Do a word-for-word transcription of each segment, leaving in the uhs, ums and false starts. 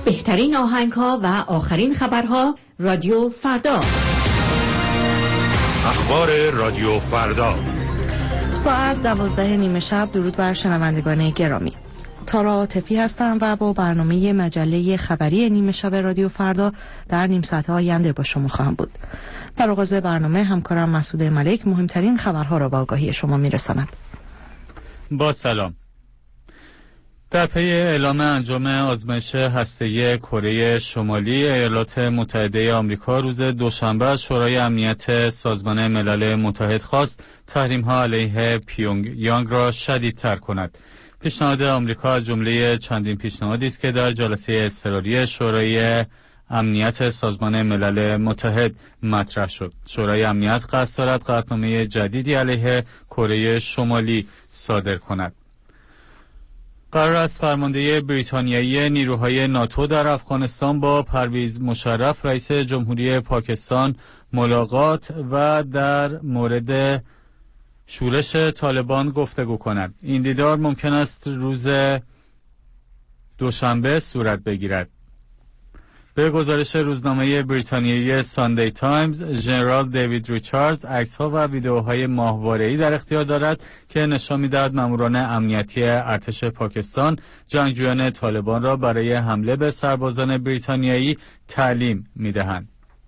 بهترین آهنگ‌ها و آخرین خبرها رادیو فردا. اخبار رادیو فردا ساعت دوازده نیمه شب. درود بر شنوندگان گرامی. تارا عاطفی هستم و با برنامه مجله خبری نیمه شب رادیو فردا در نیم ساعت آینده با شما خواهم بود. در آغاز برنامه همکارم مسعود ملک مهمترین خبرها را به آگاهی شما میرساند. با سلام. در پی اعلام انجام آزمایش هسته‌ای کره شمالی، ایالات متحده آمریکا روز دوشنبه از شورای امنیت سازمان ملل متحد خواست تحریم‌ها علیه پیونگ یانگ را شدیدتر کند. پیشنهاد آمریکا از جمله چندین پیشنهادی است که در جلسه اضطراری شورای امنیت سازمان ملل متحد مطرح شد. شورای امنیت قصد دارد قطعنامه جدیدی علیه کره شمالی صادر کند. قرار است فرمانده بریتانیایی نیروهای ناتو در افغانستان با پرویز مشرف رئیس جمهوری پاکستان ملاقات و در مورد شورش طالبان گفتگو کند. این دیدار ممکن است روز دوشنبه صورت بگیرد. به گزارش روزنامه بریتانیایی ساندی تایمز، ژنرال دیوید ریچاردز عکس‌ها و ویدئوهای ماهواره‌ای در اختیار دارد که نشان می‌دهد ماموران امنیتی ارتش پاکستان جنگجویان طالبان را برای حمله به سربازان بریتانیایی تعلیم می‌دهند.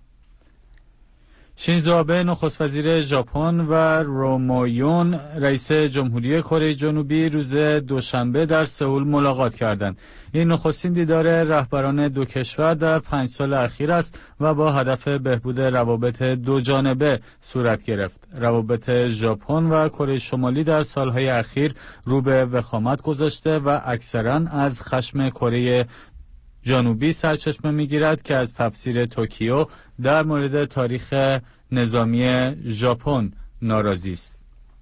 شینزو آبه نخست وزیر ژاپن و رومایون رئیس جمهوری کره جنوبی روز دوشنبه در سئول ملاقات کردند. این نخستین دیدار رهبران دو کشور در پنج سال اخیر است و با هدف بهبود روابط دو جانبه صورت گرفت. روابط ژاپن و کره شمالی در سالهای اخیر رو به وخامت گذاشته و اکثراً از خشم کره جنوبی سرچشمه می‌گیرد که از تفسیر توکیو در مورد تاریخ نظامی ژاپن ناراضی است.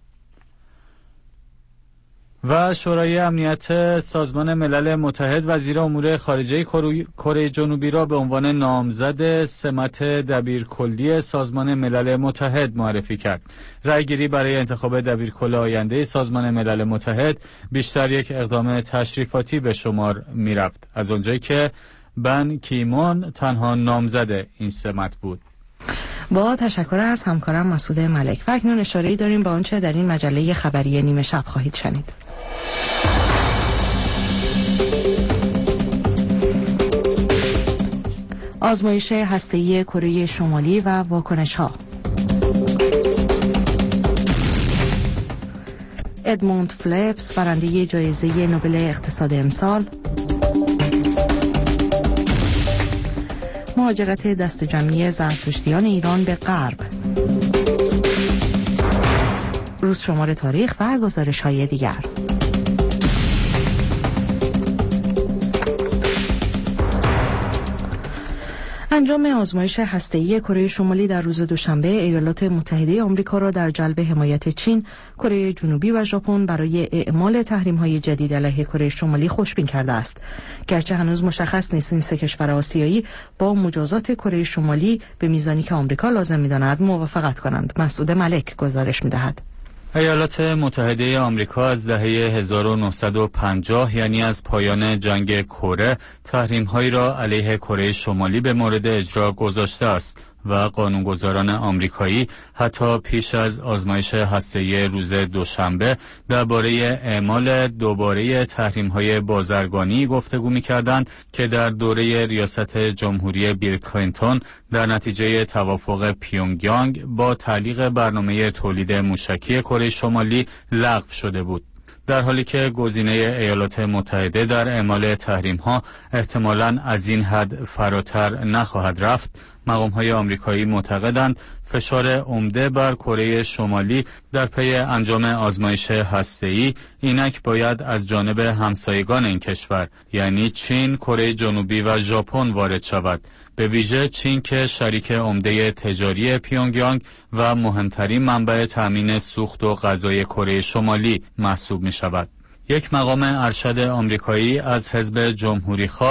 و شورای امنیت سازمان ملل متحد وزیر امور خارجه کره جنوبی را به عنوان نامزد سمت دبیرکلی سازمان ملل متحد معرفی کرد. رأیگیری برای انتخاب دبیرکل آینده سازمان ملل متحد بیشتر یک اقدام تشریفاتی به شمار می رفت، از آنجایی که بن کیمون تنها نامزد این سمت بود. با تشکر از همکارم مسعود ملک. و اکنون اشاره‌ای داریم به آنچه در این مجله خبری نیمه شب خواهید شنید. آزمایش هسته‌ای کره شمالی و واکنش‌ها. ادموند فلیپس برنده جایزه نوبل اقتصاد امسال. مهاجرت دست جمعی زرتشتیان ایران به غرب. روز شمار تاریخ و گزارش‌های دیگر. انجام آزمایش هسته‌ای کره شمالی در روز دوشنبه ایالات متحده آمریکا را در جلب حمایت چین، کره جنوبی و ژاپن برای اعمال تحریم‌های جدید علیه کره شمالی خوشبین کرده است. گرچه هنوز مشخص نیست این سه کشور آسیایی با مجازات کره شمالی به میزانی که آمریکا لازم می‌داند موافقت کنند. مسعود ملک گزارش می‌دهد. ایالات متحده آمریکا از دهه هزار و نهصد و پنجاه یعنی از پایان جنگ کره تحریم‌هایی را علیه کره شمالی به مورد اجرا گذاشته است و قانونگذاران آمریکایی حتی پیش از آزمایش هسته‌ای روز دوشنبه درباره اعمال دوباره تحریم‌های بازرگانی گفتگو می‌کردند که در دوره ریاست جمهوری بیل کلینتون در نتیجه توافق پیونگ یانگ با تعلیق برنامه تولید موشکی کره شمالی لغو شده بود. در حالی که گزینه ایالات متحده در اعمال تحریم‌ها احتمالاً از این حد فراتر نخواهد رفت، مقام‌های آمریکایی معتقدند فشار عمده بر کره شمالی در پی انجام آزمایش هسته‌ای اینک باید از جانب همسایگان این کشور یعنی چین، کره جنوبی و ژاپن وارد شود، به ویژه چین که شریک عمده تجاری پیونگ یانگ و مهمترین منبع تامین سوخت و غذای کره شمالی محسوب می شود. یک مقام ارشد آمریکایی از حزب جمهوری خواه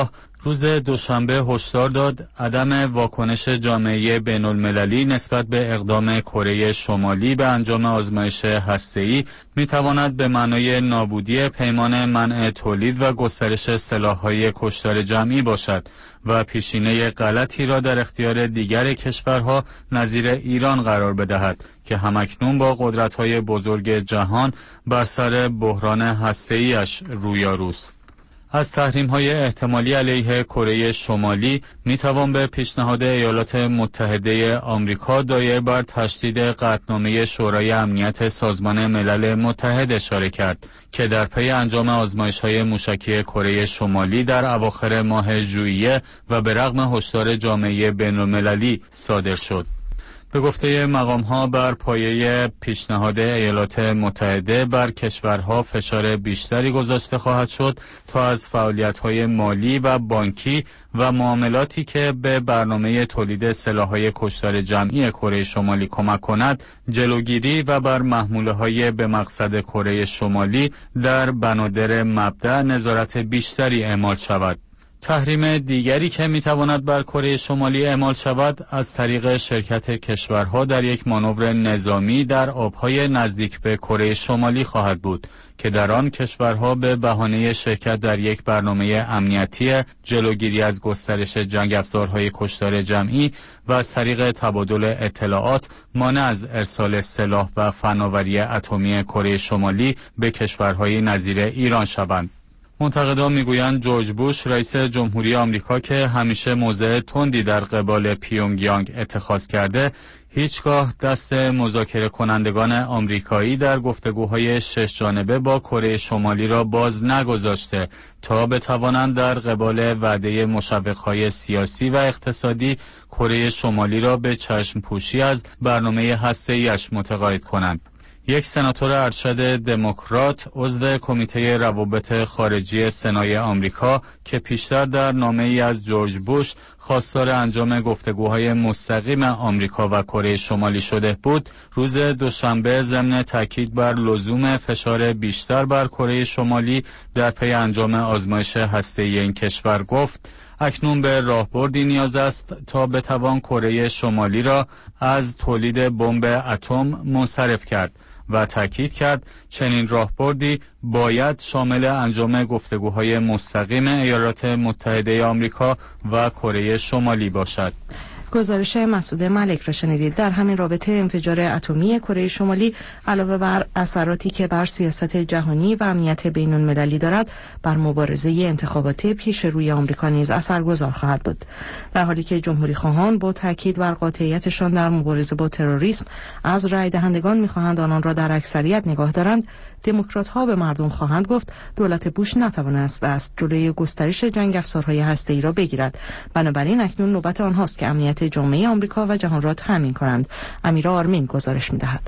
روز دوشنبه هشدار داد عدم واکنش جامعه بین المللی نسبت به اقدام کره شمالی به انجام آزمایش هسته‌ای میتواند به معنای نابودی پیمان منع تولید و گسترش سلاح‌های کشتار جمعی باشد و پیشینه غلطی را در اختیار دیگر کشورها نظیر ایران قرار بدهد که همکنون با قدرت‌های بزرگ جهان بر سر بحران هسته‌ای‌اش رویاروست. از تحریم‌های احتمالی علیه کره شمالی می‌توان به پیشنهاد ایالات متحده آمریکا دایر بر تشدید قطعنامه شورای امنیت سازمان ملل متحد اشاره کرد که در پی انجام آزمایش‌های موشکی کره شمالی در اواخر ماه ژوئیه و به رغم هشدار جامعه بین‌المللی صادر شد. به گفته مقام‌ها بر پایه پیشنهاد ایالات متحده بر کشورها فشار بیشتری گذاشته خواهد شد تا از فعالیت‌های مالی و بانکی و معاملاتی که به برنامه تولید سلاح‌های کشتار جمعی کره شمالی کمک کند جلوگیری و بر محموله‌های به مقصد کره شمالی در بنادر مبدأ نظارت بیشتری اعمال شود. تحریم دیگری که میتواند بر کره شمالی اعمال شود از طریق شرکت کشورها در یک مانور نظامی در آبهای نزدیک به کره شمالی خواهد بود که در آن کشورها به بهانه شرکت در یک برنامه امنیتی جلوگیری از گسترش جنگ افزارهای کشتار جمعی و از طریق تبادل اطلاعات مانع از ارسال سلاح و فناوری اتمی کره شمالی به کشورهای نظیر ایران شوند. منتقدان میگویند جورج بوش رئیس جمهوری آمریکا که همیشه موضع تندی در قبال پیونگیانگ اتخاذ کرده هیچگاه دست مذاکره کنندگان آمریکایی در گفتگوهای شش جانبه با کره شمالی را باز نگذاشته تا بتوانند در قبال وعده مشوقهای سیاسی و اقتصادی کره شمالی را به چشم پوشی از برنامه هسته‌ایش متقاعد کنند. یک سناتور ارشد دموکرات عضو کمیته روابط خارجی سنای آمریکا که پیشتر در نامه ای از جورج بوش خواستار انجام گفتگوهای مستقیم آمریکا و کره شمالی شده بود، روز دوشنبه ضمن تاکید بر لزوم فشار بیشتر بر کره شمالی در پی انجام آزمایش هسته‌ای این کشور گفت اکنون به راهبردی نیاز است تا بتوان کره شمالی را از تولید بمب اتم منصرف کرد و تاکید کرد چنین راهبردی باید شامل انجام گفتگوهای مستقیم ایالات متحده آمریکا و کره شمالی باشد. گزارش مسعود ملک را شنیدید. در همین رابطه انفجار اتمی کره شمالی علاوه بر اثراتی که بر سیاست جهانی و امنیت بین المللی دارد، بر مبارزه انتخاباتی پیش روی آمریکا نیز اثرگذار خواهد بود. در حالی که جمهوری خواهان با تاکید بر قاطعیتشان در مبارزه با تروریسم از رای دهندگان می‌خواهند آنان را در اکثریت نگاه دارند، دموکرات‌ها به مردم خواهند گفت دولت بوش نتوانسته است جلوی گسترش جنگ افزارهای هسته‌ای را بگیرد. بنابراین اکنون نوبت آنهاست که امنیت جامعه آمریکا و جهان را تامین کنند. امیرا آرمین گزارش می‌دهد.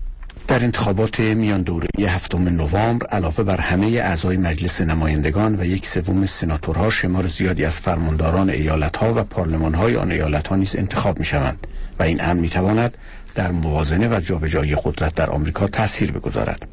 در انتخابات میان دوره هفتم نوامبر علاوه بر همه اعضای مجلس نمایندگان و یک سوم سناتورها، شمار زیادی از فرمانداران ایالت‌ها و پارلمان‌های آن ایالت‌ها نیز انتخاب می‌شوند و این امر می‌تواند در موازنه و جابجایی قدرت در آمریکا تأثیر بگذارد.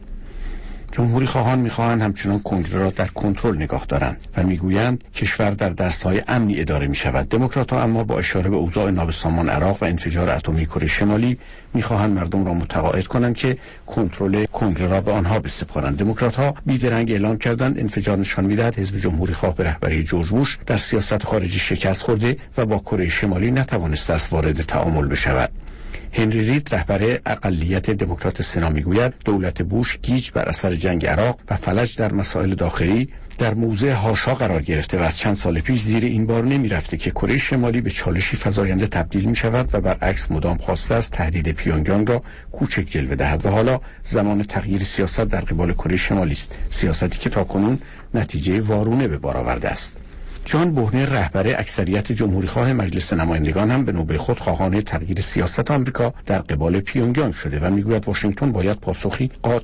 جمهوری خواهان می‌خواهند همچنان کنگره را در کنترل نگاه دارند و می‌گویند کشور در دست‌های امنی اداره می‌شود. دموکرات‌ها اما با اشاره به اوضاع نابسامان عراق و انفجار اتمی کره شمالی می‌خواهند مردم را متقاعد کنند که کنترل کنگره را به آنها بسپارند. دموکرات‌ها بیدرنگ اعلام کردند انفجار نشان می‌دهد حزب جمهوری خواه به رهبری جورج بوش در سیاست خارجی شکست خورده و با کره شمالی نتوانسته است وارد تعامل بشود. هنری رید رهبر اقلیت دموکرات سنا میگوید دولت بوش گیج بر اثر جنگ عراق و فلج در مسائل داخلی در موضع هاشا قرار گرفته و از چند سال پیش زیر این بار نمی رفته که کره شمالی به چالشی فزاینده تبدیل می شود و برعکس مدام خواسته است تهدید پیونگیانگ را کوچک جلوه دهد و حالا زمان تغییر سیاست در قبال کره شمالی است، سیاستی که تاکنون نتیجه وارونه به بار آورده است. جان بوهنر رهبر اکثریت جمهوریخواه مجلس نمایندگان هم به نوبه خود خواهان تغییر سیاست آمریکا در قبال پیونگیانگ شده و میگوید واشنگتن باید پاسخی قاطع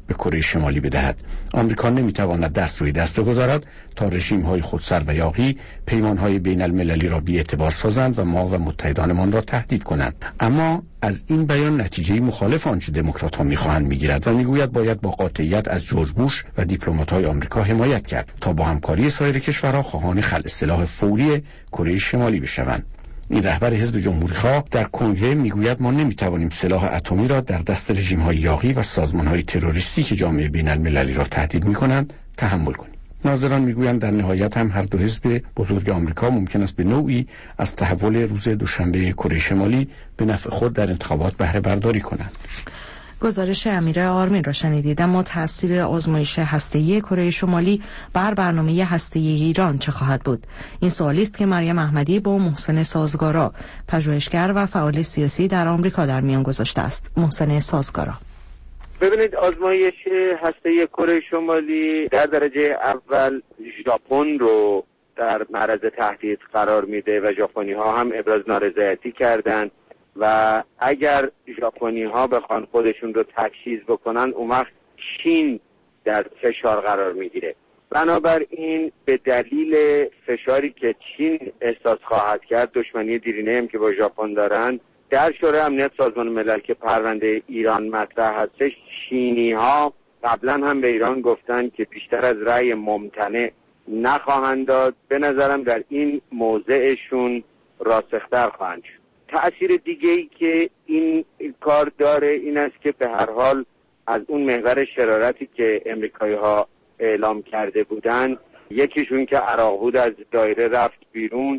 به کره شمالی بدهد. آمریکا نمیتواند دست روی دست بگذارد تا رژیم‌های خودسر و یاغی پیمان‌های بین المللی را بی‌اعتبار سازند و ما و متحدانمان را تهدید کنند. اما از این بیان نتیجه مخالف آنچه دموکرات‌ها می‌خواهند می‌گیرد و می‌گوید باید با قاطعیت از جورج بوش و دیپلمات‌های آمریکا حمایت کرد تا با همکاری سایر کشورها خواهان خلع سلاح فوری کره شمالی بشوند. این رهبر حزب جمهوری‌خواه در کنگره میگوید ما نمیتوانیم سلاح اتمی را در دست رژیم‌های یاغی و سازمان‌های تروریستی که جامعه بین‌المللی را تهدید می‌کنند تحمل کنیم. ناظران میگویند در نهایت هم هر دو حزب بزرگ آمریکا ممکن است به نوعی از تحول روز دوشنبه کره شمالی به نفع خود در انتخابات بهره برداری کنند. گزارش امیر آرمین را شنیدید. اما تاثیر آزمایش هسته‌ای کره شمالی بر برنامه هسته‌ای ایران چه خواهد بود؟ این سوالی است که مریم احمدی با محسن سازگارا، پژوهشگر و فعال سیاسی در آمریکا در میان گذاشته است. محسن سازگارا: ببینید، آزمایش هسته‌ای کره شمالی در درجه اول ژاپن رو در معرض تهدید قرار میده و ژاپنی ها هم ابراز نارضایتی کردند و اگر ژاپنی ها بخوان خودشون رو تجهیز بکنن اون وقت چین در فشار قرار میگیره. بنابراین به دلیل فشاری که چین احساس خواهد کرد، دشمنی دیرینه هم که با ژاپن دارن، در شورای امنیت سازمان ملل که پرونده ایران مطرح هستش، چینی ها قبلا هم به ایران گفتن که بیشتر از رأی ممتنع نخواهند داد. به نظرم در این موضعشون راسختر خواهند شد. تأثیر دیگه‌ای که این کار داره این است که به هر حال از اون محور شرارتی که امریکایی‌ها اعلام کرده بودن، یکیشون که عراق بود از دایره رفت بیرون،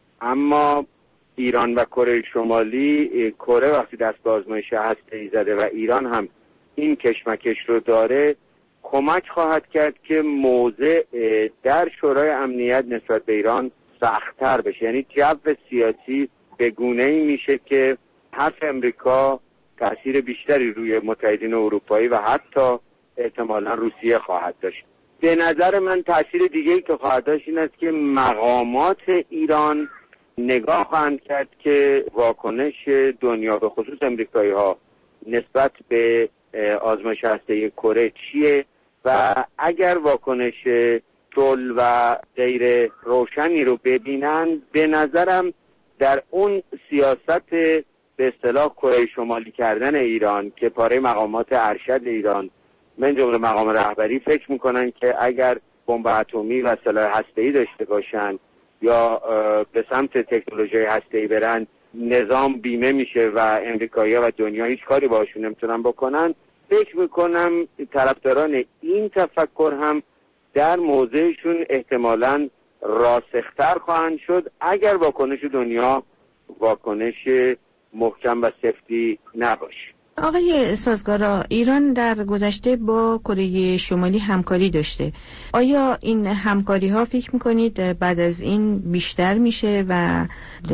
اما ایران و کره شمالی، کره وقتی دست به آزمایش هسته‌ای زده و ایران هم این کشمکش رو داره، کمک خواهد کرد که موضع در شورای امنیت نسبت به ایران سخت‌تر بشه. یعنی جو سیاسی به گونه‌ای میشه که حرف امریکا تأثیر بیشتری روی متحدین اروپایی و حتی احتمالاً روسیه خواهد داشت. به نظر من تأثیر دیگه‌ای که خواهد داشت این است که مقامات ایران نگاه خواهند کرد که واکنش دنیا به خصوص امریکایی‌ها نسبت به آزمایش هسته‌ای کره چیه و اگر واکنش صلح و غیر روشنی رو ببینن، به نظرم در اون سیاست به اصطلاح کره شمالی کردن ایران که پاره مقامات ارشد ایران من جمله مقام رهبری فکر میکنن که اگر بمب اتمی و سلاح هسته‌ای داشته باشن یا به سمت تکنولوژی هسته‌ای برن، نظام بیمه میشه و امریکایی‌ها و دنیا هیچ کاری باشون نمیتونن بکنن. فکر میکنم طرفداران این تفکر هم در موضعشون احتمالاً راسختر خواهند شد اگر واکنش دنیا واکنش محکم و سفتی نباشه. آقای سازگارا، ایران در گذشته با کره شمالی همکاری داشته. آیا این همکاری ها فکر میکنید بعد از این بیشتر میشه و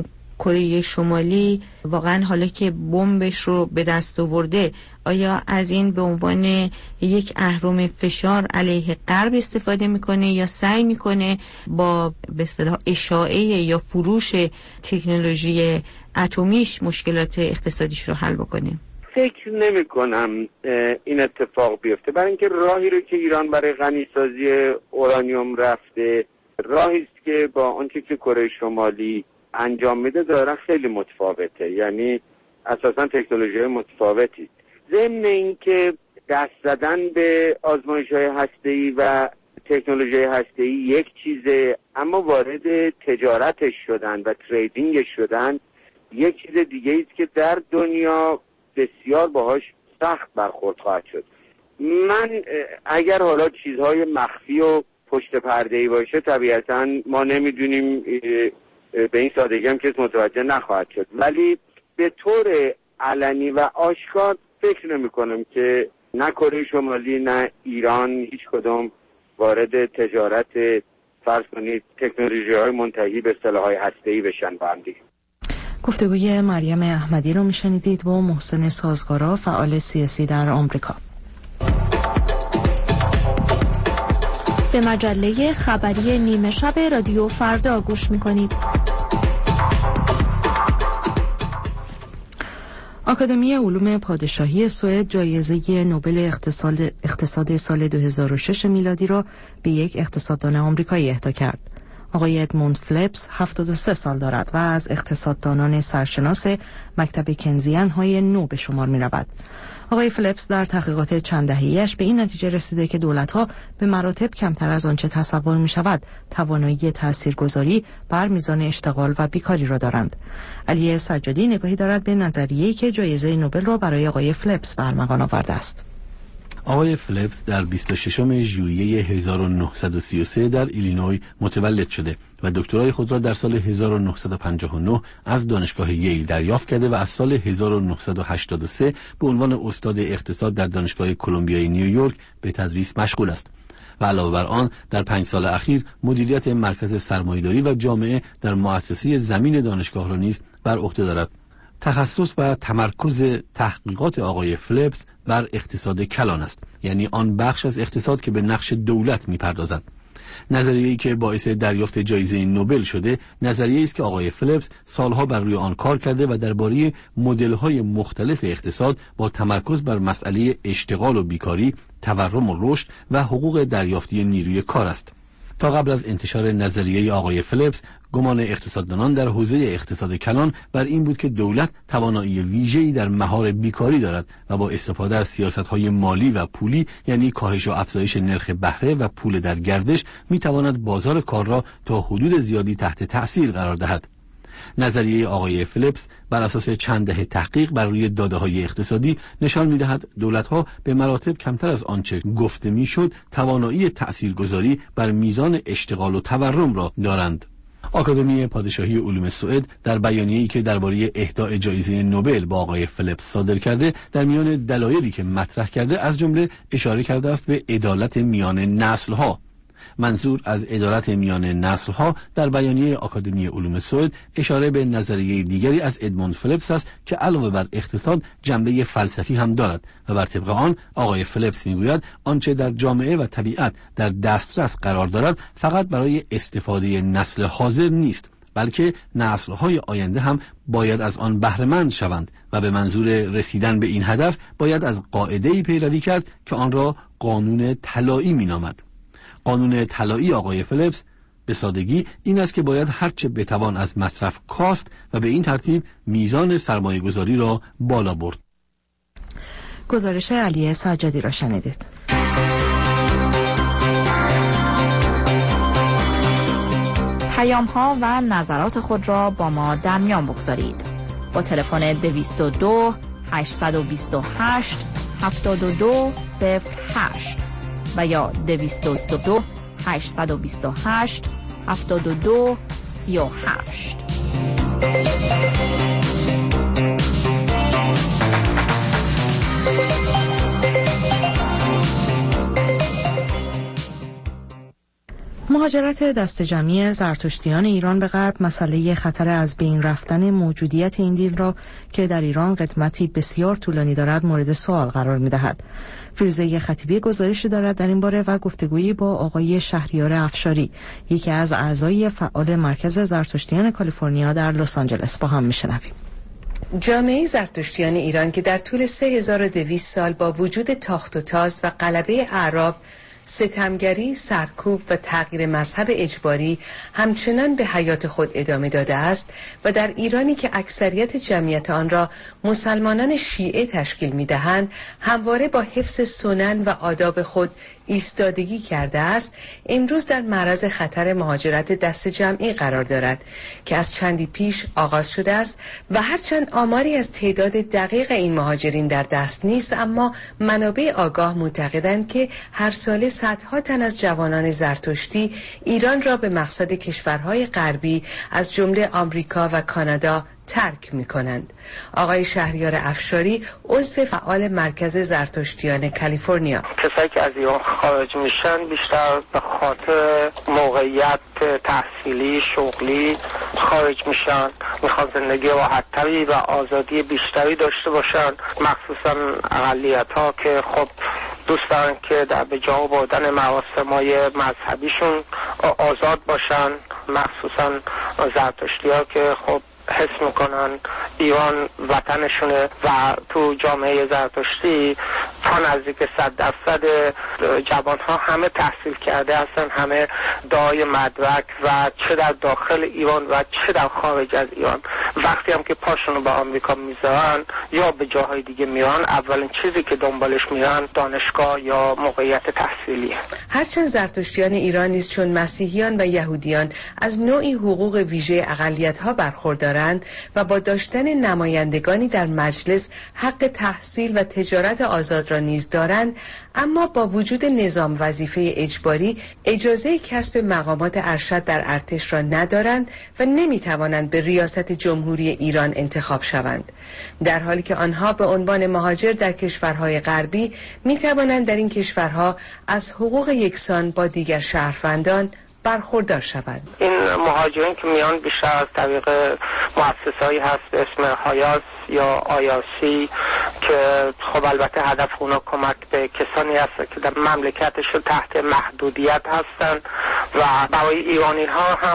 کره شمالی واقعا حالا که بمبش رو به دست آورده، آیا از این به عنوان یک اهرم فشار علیه غرب استفاده میکنه یا سعی میکنه با به اصطلاح اشاعه یا فروش تکنولوژی اتمیش مشکلات اقتصادیش رو حل بکنه؟ فکر نمی کنم این اتفاق بیفته، برای اینکه راهی رو که ایران برای غنیسازی اورانیوم رفته، راهی است که با آنچه که کره شمالی انجام میده داره خیلی متفاوته، یعنی اساسا تکنولوژی متفاوتی. ضمن اینکه دست زدن به آزمایش‌های هسته‌ای و تکنولوژی هسته‌ای یک چیزه، اما وارد تجارتش شدن و تریدینگش شدن یک چیز دیگه است که در دنیا بسیار باهاش سخت برخورد خواهد شد. من اگر حالا چیزهای مخفی و پشت پرده‌ای باشه طبیعتاً ما نمیدونیم، به این سادگی هم کسی متوجه نخواهد شد، ولی به طور علنی و آشکار فکر نمی کنم که نه کره شمالی نه ایران هیچ کدوم وارد تجارت فرض کنید تکنولوژی های منتهی به سلاح‌های هسته‌ای بشن با هم دیگه. گفتگوی مریم احمدی رو میشنیدید با محسن سازگارا، فعال سیاسی در آمریکا. به مجله خبری نیمه شب رادیو فردا گوش میکنید. آکادمی علوم پادشاهی سوئد جایزه نوبل اقتصاد, اقتصاد سال دو هزار و شش میلادی را به یک اقتصاددان آمریکایی اهدا کرد. آقای ادموند فلپس هفتاد و سه سال دارد و از اقتصاددانان سرشناس مکتب کنزیان های نو به شمار می رود. آقای فلپس در تحقیقات چند دهه‌ایش به این نتیجه رسیده که دولت‌ها به مراتب کمتر از آنچه تصور می شود توانایی تاثیرگذاری بر میزان اشتغال و بیکاری را دارند. علی سجادی نگاهی دارد به نظریه‌ای که جایزه نوبل را برای آقای فلپس به ارمغان آورده است. آقای فلپس در بیست و ششم ژوئیه هزار و نهصد و سی و سه در ایلینوی متولد شده و دکترای خود را در سال هزار و نهصد و پنجاه و نه از دانشگاه ییل دریافت کرده و از سال هزار و نهصد و هشتاد و سه به عنوان استاد اقتصاد در دانشگاه کلمبیای نیویورک به تدریس مشغول است. و علاوه بر آن در پنج سال اخیر مدیریت مرکز سرمایه‌داری و جامعه در مؤسسه زمین دانشگاه را نیز بر عهده دارد. تخصص و تمرکز تحقیقات آقای فلپس بر اقتصاد کلان است، یعنی آن بخش از اقتصاد که به نقش دولت می‌پردازد. نظریه‌ای که باعث دریافت جایزه نوبل شده، نظریه‌ای است که آقای فلپس سالها بر روی آن کار کرده و درباره مدل‌های مختلف اقتصاد با تمرکز بر مسئله اشتغال و بیکاری، تورم و رشد و حقوق دریافتی نیروی کار است. تا قبل از انتشار نظریه آقای فلپس، گمان اقتصاددانان در حوزه اقتصاد کلان بر این بود که دولت توانایی ویژه‌ای در مهار بیکاری دارد و با استفاده از سیاست‌های مالی و پولی، یعنی کاهش و افزایش نرخ بهره و پول در گردش، می‌تواند بازار کار را تا حدود زیادی تحت تأثیر قرار دهد. نظریه آقای فلپس بر اساس چند دهه تحقیق بر روی داده‌های اقتصادی نشان می‌دهد دولت‌ها به مراتب کمتر از آنچه گفته می‌شد توانایی تأثیرگذاری بر میزان اشتغال و تورم را دارند. آکادمی پادشاهی علوم سوئد در بیانیه‌ای که درباره اهدای جایزه نوبل با آقای فلپس صادر کرده، در میان دلایلی که مطرح کرده از جمله اشاره کرده است به عدالت میان نسل‌ها. منظور از عدالت میان نسل‌ها در بیانیه آکادمی علوم سوئد اشاره به نظریه دیگری از ادموند فلپس است که علاوه بر اقتصاد جنبه فلسفی هم دارد و بر طبق آن آقای فلپس میگوید آنچه در جامعه و طبیعت در دسترس قرار دارد فقط برای استفاده نسل حاضر نیست، بلکه نسل‌های آینده هم باید از آن بهره‌مند شوند و به منظور رسیدن به این هدف باید از قاعده‌ای پیروی کرد که آن را قانون طلایی می‌نامد. قانون طلایی آقای فلپس به سادگی این است که باید هرچه بتوان از مصرف کاست و به این ترتیب میزان سرمایه گذاری را بالا برد. گزارش علی سجادی را شنیدید. پیام ها و نظرات خود را با ما در میان بگذارید. با تلفن دویست و دو هشتصد و بیست و هشت هفتاد و دو صفر هشت و یا دویست و دو هشتصد و بیست و هشت هفتاد و دو سی و هشت. مهاجرت دست جمعی زرتشتیان ایران به غرب مسئله خطر از بین رفتن موجودیت این دین را که در ایران قدمتی بسیار طولانی دارد مورد سوال قرار می‌دهد. فیروزه خطیبی گزارشی دارد در این باره و گفتگویی با آقای شهریار افشاری، یکی از اعضای فعال مرکز زرتشتیان کالیفرنیا در لس آنجلس، با هم می‌شنویم. جامعه زرتشتیان ایران که در طول سه هزار و دویست سال با وجود تاخت و تاز و غلبه اعراب، ستمگری، سرکوب و تغییر مذهب اجباری همچنان به حیات خود ادامه داده است و در ایرانی که اکثریت جمعیت آن را مسلمانان شیعه تشکیل می‌دهند همواره با حفظ سنن و آداب خود ایستادگی کرده است، امروز در معرض خطر مهاجرت دست جمعی قرار دارد که از چندی پیش آغاز شده است و هرچند آماری از تعداد دقیق این مهاجرین در دست نیست، اما منابع آگاه معتقدند که هر ساله صدها تن از جوانان زرتشتی ایران را به مقصد کشورهای غربی از جمله آمریکا و کانادا ترک می کنند. آقای شهریار افشاری عضو فعال مرکز زرتشتیان کالیفرنیا: کسایی که از ایران خارج میشن بیشتر به خاطر موقعیت تحصیلی شغلی خارج میشن، میخوان زندگی راحت‌تری و آزادی بیشتری داشته باشن، مخصوصا اقلیت ها که خب دوست دارن که در به جا بردن مراسم‌های مذهبیشون آزاد باشن، مخصوصا زرتشتی ها که خب حس میکنن ایران وطنشونه و تو جامعه زرتشتی تا نزدیک صد درصد جوان ها همه تحصیل کرده هستن، همه دارای مدرک و چه در داخل ایران و چه در خارج از ایران. وقتی هم که پاشونو به آمریکا میذارن یا به جاهای دیگه میرن، اولین چیزی که دنبالش میرن دانشگاه یا موقعیت تحصیلیه. هرچند زرتشتیان ایران نیز چون مسیحیان و یهودیان از نوعی حقوق ویژه اقلیت‌ها برخوردارند و با داشتن نمایندگانی در مجلس حق تحصیل و تجارت آزاد را نیز دارند، اما با وجود نظام وظیفه اجباری اجازه کسب مقامات ارشد در ارتش را ندارند و نمیتوانند به ریاست جمهوری ایران انتخاب شوند، در حالی که آنها به عنوان مهاجر در کشورهای غربی میتوانند در این کشورها از حقوق یکسان با دیگر شهروندان برخوردار شوند. این مهاجرین که میان بیشتر از طریق مؤسسه‌ای هست به اسم هایاس یا آیاسی که خب البته هدف اونا کمک به کسانی هست که در مملکتشون تحت محدودیت هستن و برای ایرانی ها هم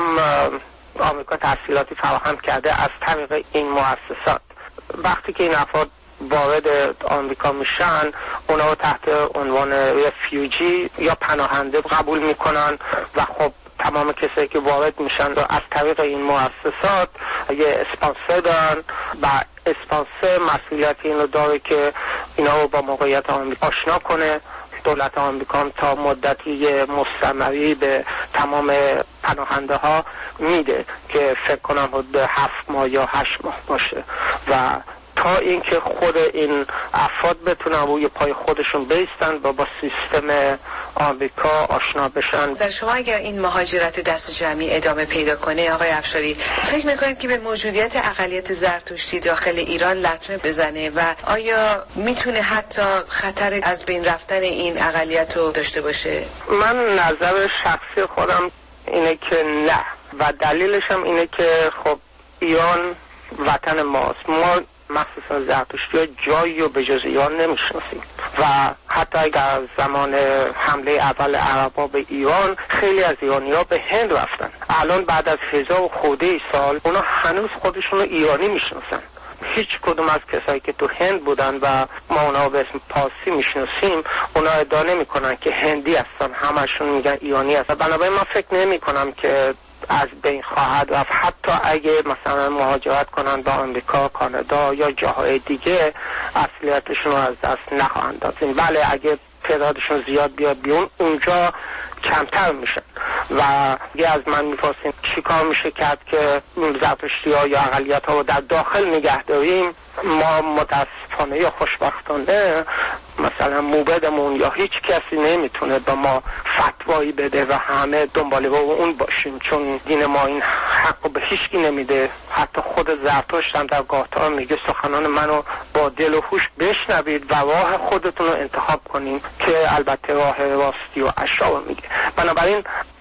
آمریکا تحصیلاتی فراهم کرده از طریق این مؤسسات. وقتی که این افراد وارد آمریکا میشن، اونا رو تحت عنوان رفیوجی یا پناهنده قبول میکنن و خب تمام کسایی که وارد میشن رو از طریق این مؤسسات یه اسپانسر دارن و اسپانسر مسئولیت این رو داره که اینا رو با موقعیت آمریکا آشنا کنه. دولت آمریکا هم تا مدتی مستمری به تمام پناهنده ها میده که فکر کنم حدود هفت ماه یا هشت ماه باشه و تا اینکه خود این افراد بتونن روی پای خودشون بیستن و با سیستم آمریکا آشنا بشن. در شما اگر این مهاجرت دست جمعی ادامه پیدا کنه آقای افشاری، فکر میکنید که به موجودیت اقلیت زرتشتی داخل ایران لطمه بزنه و آیا میتونه حتی خطر از بین رفتن این اقلیت رو داشته باشه؟ من نظر شخصی خودم اینه که نه و دلیلش هم اینه که خب ایران وطن ماست. ما مخصوصا زرتشتی ها جایی رو به جز ایران نمیشناسیم و حتی اگر زمان حمله اول عربا به ایران خیلی از ایرانی ها به هند رفتن، الان بعد از هزار و خورده سال اونا هنوز خودشون رو ایرانی میشناسن. هیچ کدوم از کسایی که تو هند بودن و ما اونا به اسم پارسی میشناسیم اونا ادعا نمیکنن که هندی هستن، همشون میگن ایرانی هستن. بنابراین من فکر نمی کنم که از بین خواهد رفت. حتی اگه مثلا مهاجرت کنن به آمریکا، کانادا یا جاهای دیگه اصلیتشون رو از دست نخواهند داد. بله اگه تعدادشون زیاد بیاد بیون اونجا کمتر میشن و اگه از من میپرسیم چی کار میشه کرد که زرتشتی ها یا اقلیت ها رو در داخل نگه داریم، ما متاسفانه یا خوشبختانه مثلا موبدمون یا هیچ کسی نمیتونه به ما فتوایی بده و همه دنبال اون باشیم، چون دین ما این حق به هیچکی نمیده. حتی خود زرتشت هم در گاه‌ها میگه سخنان منو با دل و هوش بشنوید و راه خودتون رو انتخاب کنیم که البته راه راستی و اشرا میگه. بنابراین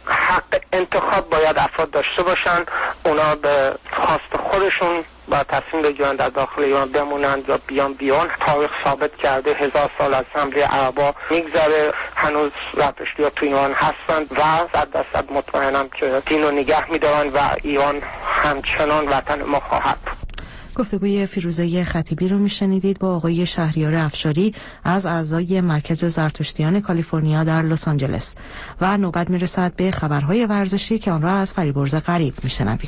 حق انتخاب باید افراد داشته باشن، اونا به خواست خودشون با تصمیم بگیرن در داخل ایران بمونند یا بیان بیان. تاریخ ثابت کرده هزار سال از حمله عربا میگذره، هنوز زرتشتی‌ها تو ایران هستند و صد درصد مطمئنم که دین رو نگه میدارن و ایران همچنان وطن ما خواهد. گفتگوی فیروزه خطیبی رو میشنیدید با آقای شهریار افشاری از اعضای مرکز زرتشتیان کالیفرنیا در لس آنجلس و نوبت میرسد به خبرهای ورزشی که آن را از فریبرز غریب میشنویم.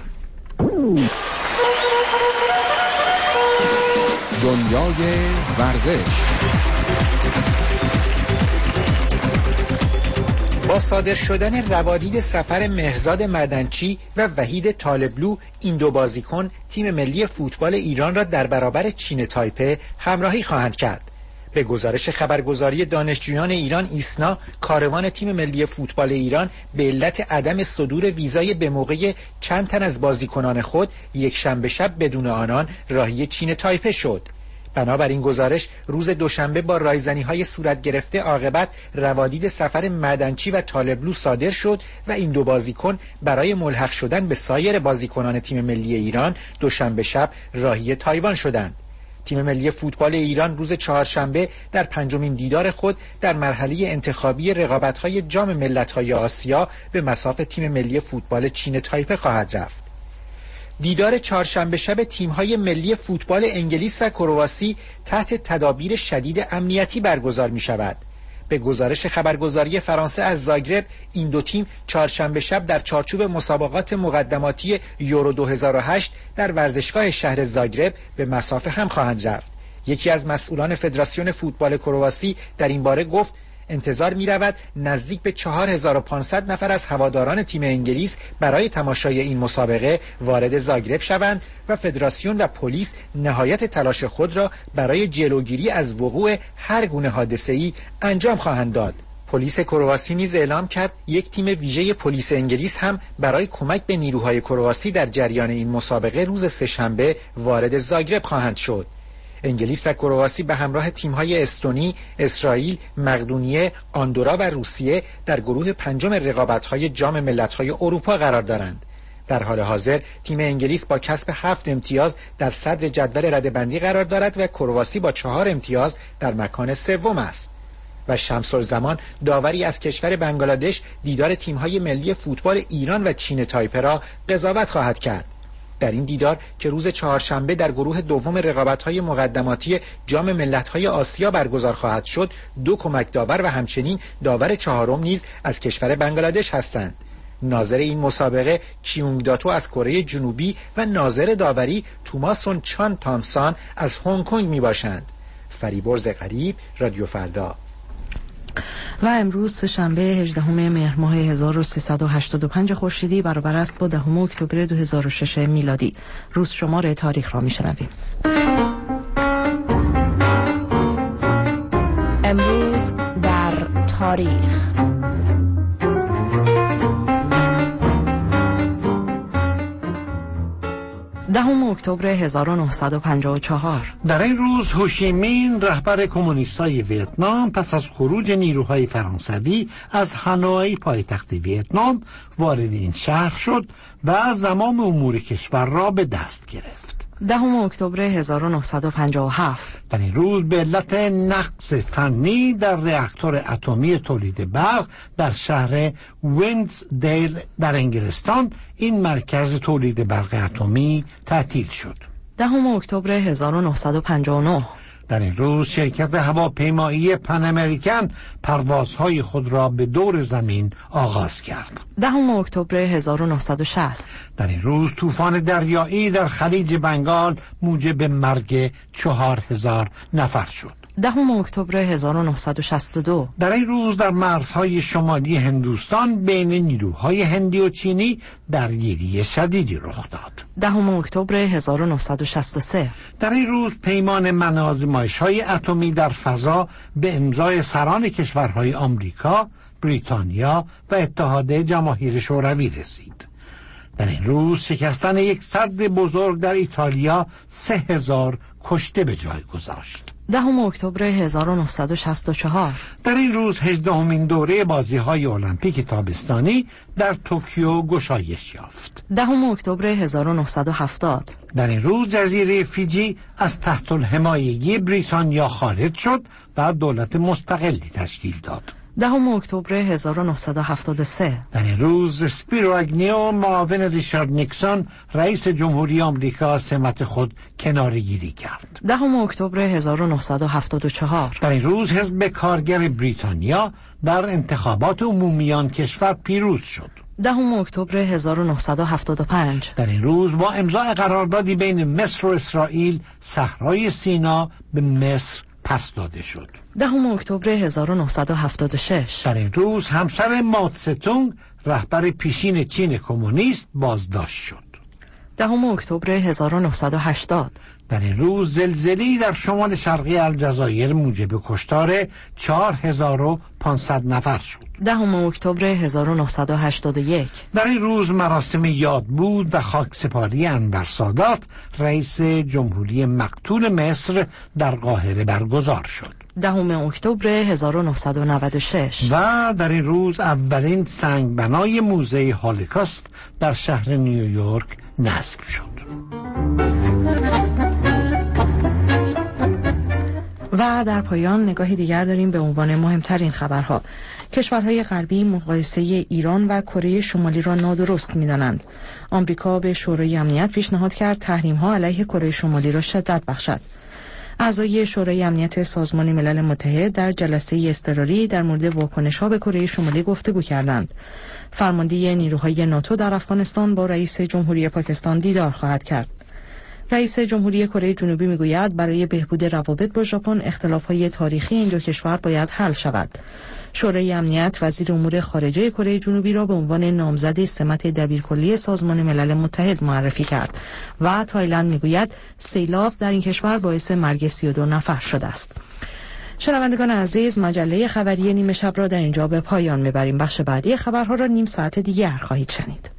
دنیای ورزش. با صادر شدن روادید سفر مهرزاد مدنچی و وحید طالبلو، این دو بازیکن تیم ملی فوتبال ایران را در برابر چین تایپه همراهی خواهند کرد. به گزارش خبرگزاری دانشجویان ایران ایسنا، کاروان تیم ملی فوتبال ایران به علت عدم صدور ویزای به موقع چند تن از بازیکنان خود یک شنبه شب بدون آنان راهی چین تایپه شد. بنابراین گزارش روز دوشنبه با رایزنی‌های صورت گرفته عاقبت روادید سفر مدنچی و طالبلو صادر شد و این دو بازیکن برای ملحق شدن به سایر بازیکنان تیم ملی ایران دوشنبه شب راهی تایوان شدند. تیم ملی فوتبال ایران روز چهارشنبه در پنجمین دیدار خود در مرحله انتخابی رقابت‌های جام ملت‌های آسیا به مصاف تیم ملی فوتبال چین تایپه خواهد رفت. دیدار چهارشنبه شب تیم‌های ملی فوتبال انگلیس و کرواسی تحت تدابیر شدید امنیتی برگزار می‌شود. به گزارش خبرگزاری فرانسه از زاگرب، این دو تیم چهارشنبه شب در چارچوب مسابقات مقدماتی یورو دو هزار و هشت در ورزشگاه شهر زاگرب به مصاف هم خواهند رفت. یکی از مسئولان فدراسیون فوتبال کرواسی در این باره گفت انتظار می رود نزدیک به چهار هزار و پانصد نفر از هواداران تیم انگلیس برای تماشای این مسابقه وارد زاگرب شوند و فدراسیون و پلیس نهایت تلاش خود را برای جلوگیری از وقوع هر گونه حادثه‌ای انجام خواهند داد. پلیس کرواسی نیز اعلام کرد یک تیم ویژه پلیس انگلیس هم برای کمک به نیروهای کرواسی در جریان این مسابقه روز سه‌شنبه وارد زاگرب خواهند شد. انگلیس و کرواسی به همراه تیم‌های استونی، اسرائیل، مقدونیه، آندورا و روسیه در گروه پنجم رقابت‌های جام ملت‌های اروپا قرار دارند. در حال حاضر تیم انگلیس با کسب هفت امتیاز در صدر جدول رده‌بندی قرار دارد و کرواسی با چهار امتیاز در مکان سوم است. و شمس‌الزمان داوری از کشور بنگلادش دیدار تیم‌های ملی فوتبال ایران و چین تایپه را قضاوت خواهد کرد. در این دیدار که روز چهارشنبه در گروه دوم رقابت‌های مقدماتی جام ملت‌های آسیا برگزار خواهد شد، دو کمک داور و همچنین داور چهارم نیز از کشور بنگلادش هستند. ناظر این مسابقه کیونگ داتو از کره جنوبی و ناظر داوری توماسون چان تامسان از هنگ کنگ میباشند. فریبرز غریب، رادیو فردا. و امروز سه‌شنبه هجدهم مهر ماه هزار و سیصد و هشتاد و پنج خورشیدی برابر است با دهم اکتبر دو هزار و شش میلادی. روز شمار تاریخ را میشنویم. امروز در تاریخ دهم اکتبر هزار و نهصد و پنجاه و چهار. در این روز هوشیمین رهبر کمونیستای ویتنام پس از خروج نیروهای فرانسوی از هانوی پایتخت ویتنام وارد این شهر شد و زمام امور کشور را به دست گرفت. دهم اکتبر هزار و نهصد و پنجاه و هفت. در این روز به علت نقص فنی در راکتور اتمی تولید برق در شهر ویندزدیل در انگلستان این مرکز تولید برق اتمی تعطیل شد. دهم اکتبر هزار و نهصد و پنجاه و نه. در این روز شرکت هواپیمایی پن امریکن پروازهای خود را به دور زمین آغاز کرد. دهم اکتبر هزار و نهصد و شصت. در این روز طوفان دریایی در خلیج بنگال موجب مرگ چهار هزار نفر شد. دهم اکتبر هزار و نهصد و شصت و دو. در این روز در مرزهای شمالی هندوستان بین نیروهای هندی و چینی درگیری شدیدی رخ داد. دهم اکتبر هزار و نهصد و شصت و سه. در این روز پیمان من آزمایش‌های اتمی در فضا به امضای سران کشورهای آمریکا، بریتانیا و اتحاد جماهیر شوروی رسید. در این روز شکستن یک سد بزرگ در ایتالیا سه هزار کشته به جای گذاشت. دهم اکتبر هزار و نهصد و شصت و چهار. در این روز هجدهمین دوره بازی‌های المپیک تابستانی در توکیو گشایش یافت. دهم اکتبر هزار و نهصد و هفتاد. در این روز جزیره فیجی از تحت الحمایگی بریتانیا خارج شد و دولت مستقلی تشکیل داد. دهم اکتبر هزار و نهصد و هفتاد و سه. در این روز اسپیرو اگنیو معاون ریچارد نیکسون رئیس جمهوری آمریکا سمت خود کناره‌گیری کرد. دهم اکتبر هزار و نهصد و هفتاد و چهار. در این روز حزب کارگر بریتانیا در انتخابات عمومیان کشور پیروز شد. دهم اکتبر هزار و نهصد و هفتاد و پنج. در این روز با امضای قراردادی بین مصر و اسرائیل صحرای سینا به مصر پس داده شد. دهم اکتبر هزار و نهصد و هفتاد و شش. در این روز همسر ماو تسه رهبر پیشین چین کمونیست بازداشت شد. دهم اکتبر هزار و نهصد و هشتاد. در این روز زلزله‌ای در شمال شرقی الجزایر موجب کشتار چهار هزار و پانصد نفر شد. دهم اکتبر هزار و نهصد و هشتاد و یک. در این روز مراسم یادبود و خاکسپاری انور سادات رئیس جمهوری مقتول مصر در قاهره برگزار شد. دهم اکتبر هزار و نهصد و نود و شش. و در این روز اولین سنگبنای موزه هولوکاست در شهر نیویورک نصب شد. و در پایان نگاهی دیگر داریم به عنوان مهمترین خبرها. کشورهای غربی مقایسه ایران و کره شمالی را نادرست می‌دانند. آمریکا به شورای امنیت پیشنهاد کرد تحریم‌ها علیه کره شمالی را شدت بخشد. اعضای شورای امنیت سازمان ملل متحد در جلسه اضطراری در مورد واکنش‌ها به کره شمالی گفتگو کردند. فرمانده نیروهای ناتو در افغانستان با رئیس جمهوری پاکستان دیدار خواهد کرد. رئیس جمهوری کره جنوبی میگوید برای بهبود روابط با ژاپن اختلاف‌های تاریخی این دو کشور باید حل شود. شورای امنیت وزیر امور خارجه کره جنوبی را به عنوان نامزد سمت دبیرکلی سازمان ملل متحد معرفی کرد و تایلند میگوید سیلاب در این کشور باعث مرگ سی و دو نفر شده است. شنوندگان عزیز، مجله خبری نیمه شب را در اینجا به پایان میبریم. بخش بعدی خبرها را نیم ساعت دیگر خواهید شنید.